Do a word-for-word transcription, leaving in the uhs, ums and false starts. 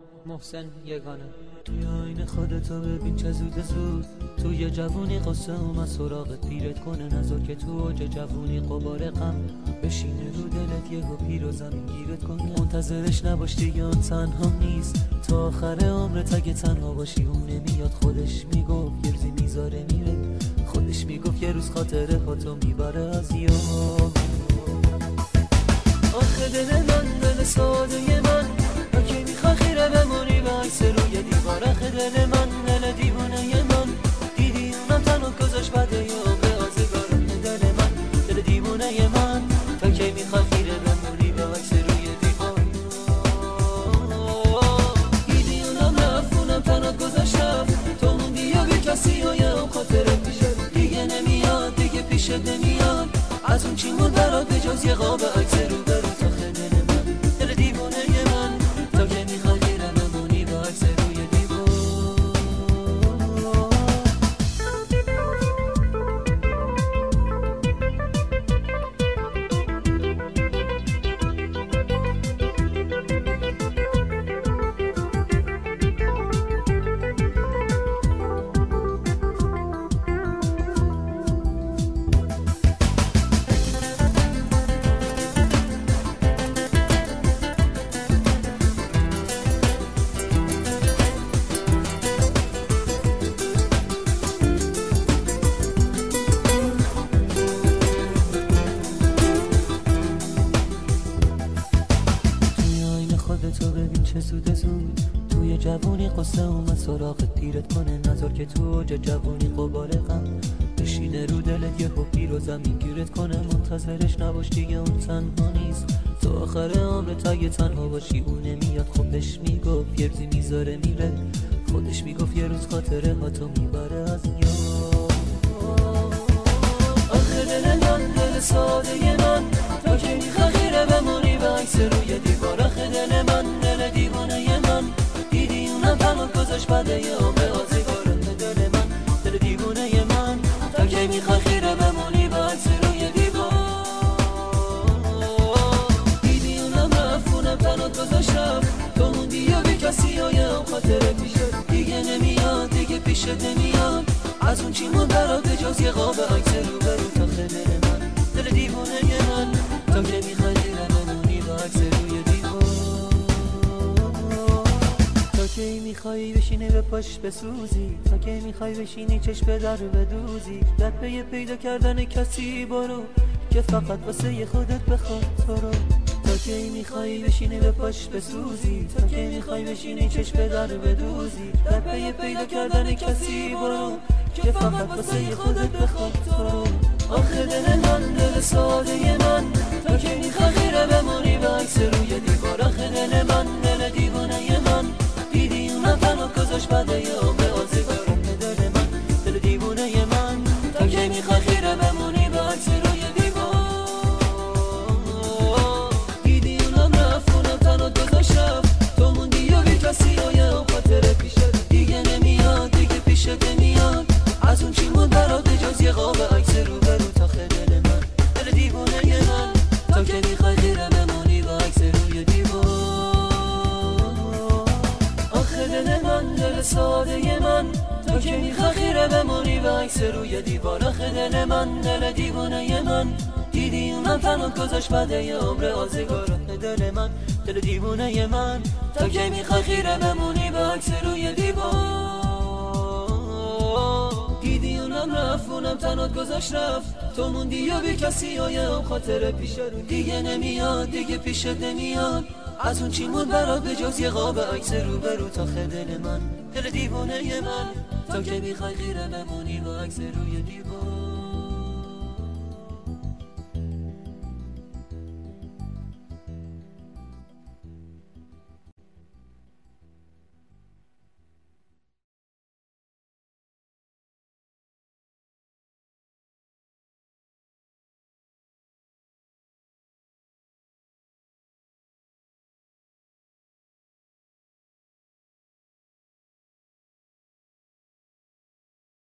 محسن یگانه. توی آینه خودتو ببین چه زود زود، توی جوونی قصه اومد سراغت پیرت کنه، نذار که تو اوج جوونی قبار غم بشینه رو دلت، یهو پیر و زمین گیرت کنه. منتظرش نباش دیگه، اون تنها نیست تا آخر عمرت. اگه تنها باشی اون نمیاد، خودش میگفت یه روزی میذاره میره، خودش میگفت یه روز خاطره هاتو میبره از یاد. آخه دل من دل ساده من، اگه میخوای خیره بمونی به عکس روی دیوار. آخه دل من دل دیوانه من، دیدی اونم تنها گذاشت بعد یه عمر آزگار. دل من دل دیوانه من، تا کی میخوای خیره بمونی به عکس روی دیوار. دیدی اونم رفت، اونم تنها گذاشت رفت، تو موندی و بی کسی و یه هم خاطره پیشت دیگه نمیاد، دیگه پیشت نمیاد. از اون چی مون برات به جز یه قاب عکس رو برو. تا دل من دل دیوانه من، تا که میخوای خیره بمونی به عکس روی دیوار. تو ببین چه زود زود، توی جوونی قصه اومد سراغت پیرت کنه، نذار که تو اوج جوونی قبار غم بشینه رو دلت، یهو پیر و زمین گیرت کنه. منتظرش نباش دیگه، اون تنها نیست تا آخر عمرت. اگه تنها باشی اون نمیاد، خودش میگفت یه روزی میذاره میره، خودش میگفت یه روز خاطره هاتو میبره از یاد. آخه دل من دل ساده من، تا که میخوای خیره بمونی به عکس روی دیوار. آخه دل من دل دیوانه من، دیدی اونم تنها گذاشت بعد یه عمر آزگار. دل من دل دیوانه من، تا که میخوای خیره بمونی به عکس روی دیوار. دیدی اونم رفت، اونم تنها گذاشت رفت، تو موندی و بی کسی و یه هم خاطره پیشت دیگه نمیاد، دیگه پیشت نمیاد. از اون چی مون برات به جز یه قاب عکس رو برو. تا دل من دل دیوانه من، تا که میخوای خیره بمونی به عکس روی دیوار. تا کی میخوای بشینی به پاش بسوزی، تا کی میخوای بشینی چشم به در بدوزی، در پی پیدا کردن کسی برو که فقط واسه خودت بخواد تو رو. تا کی میخوای بشینی به پاش بسوزی، تا کی میخوای بشینی چشم به در بدوزی، در پی پیدا کردن کسی برو که فقط واسه خودت بخواد تو رو. آخه دل من دل ساده من، تا که میخوای خیره بمونی به عکس روی دیوار. آخه دل من دل دیوانه من، دیدی اونم تنها گذاشت بعد یه عمر آزگار. دل من دل دیوانه من، تا که میخوای خیره بمونی به عکس روی دیوار. دیدی اونم رفت، اونم تنها گذاشت رفت، تو موندی و بی کسی و یه هم خاطره پیشت دیگه نمیاد، دیگه پیشت نمیاد. از اون چی مون برات به جز یه قاب عکس رو برو. تا دل من دل دیوانه من، تا که میخوای خیره بمونی با عکس روی دیوار. آخه دل من دل ساده من، تا که میخوای خیره بمونی با عکس روی دیوار. آخه دل من دل دیوانه من، دیدی اونم تنها گذاشت بعد یه عمر آزگار. دل من دل دیوانه من، تا که میخوای خیره بمونی با عکس روی دیوار. دیدی اونم رفت، اونم تنها گذاشت رفت، تو موندی و بی کسی و یه هم خاطره پیشت دیگه نمیاد، دیگه پیشت نمیاد. از اون چی مون برات به جز یه قاب عکس رو برو. تا دل من دل دیوانه من، تا که میخوای خیره بمونی با عکس روی دیوار.